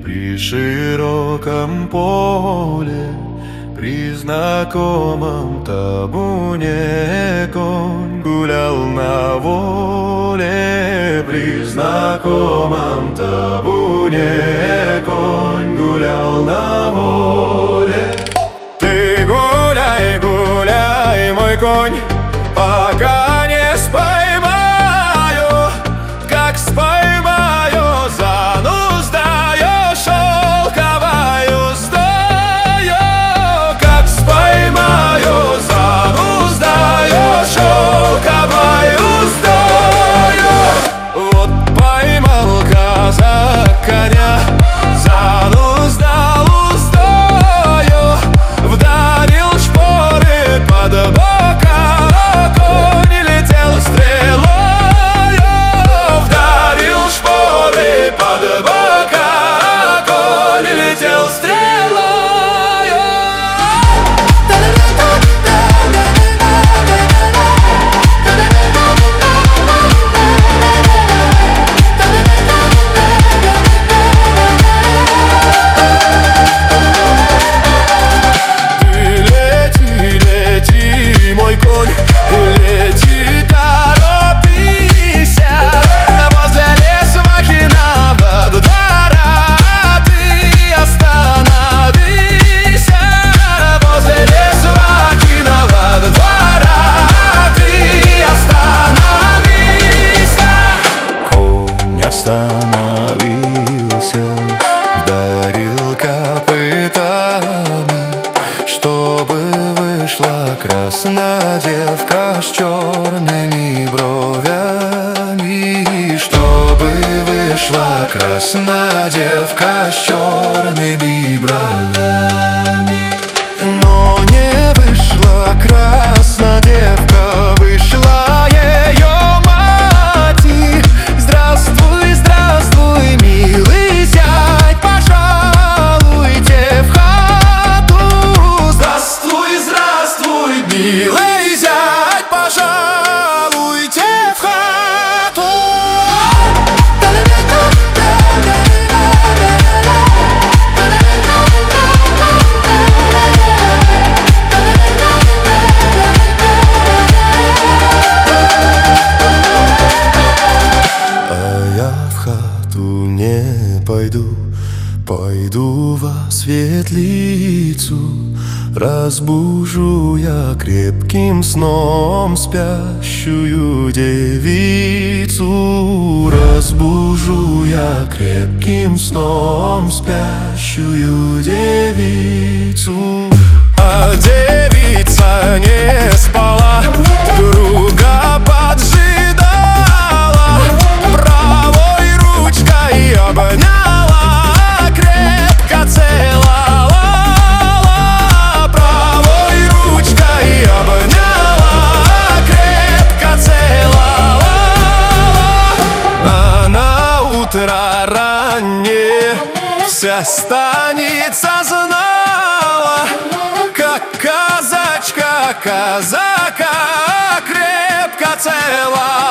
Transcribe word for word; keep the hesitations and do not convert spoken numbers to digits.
При широком поле, при знакомом табуне конь гулял на воле. При знакомом табуне конь гулял на воле. Ты гуляй, гуляй, мой конь, пока не споймаю. Как споймаю, зануз даю шелковою стаю. Как споймаю, зануз даю шелковою стаю. Вот поймал казак коня, зануз дал устою, вдарил шпоры под бока, конь летел стрелою. Вдарил шпоры под бока, конь летел стрелою. Ты лети, лети, мой конь, лети, торопись. Возле леса махиного двора ты остановись. Возле леса махиного двора ты остановись. Конь остановился, вдарил копытами, чтобы вышла красная девка с черными бровями. Чтобы вышла красная девка с черными бровями. Но не вышла красная девка, вышла ее мать. Здравствуй, здравствуй, милый зять, пожалуйте в хату. Здравствуй, здравствуй, милый зять, пожалуйте в хату. А я в хату не пойду, пойду во светлицу. Разбужу я крепким сном спящую девицу. Разбужу я крепким сном спящую девицу. А девица не спала, друга поджидала, правой ручкой обняла, крепко целовала. Правой ручкой обняла, крепко целовала. А на утро раннее вся станица знала, как казачка казака крепко целовала.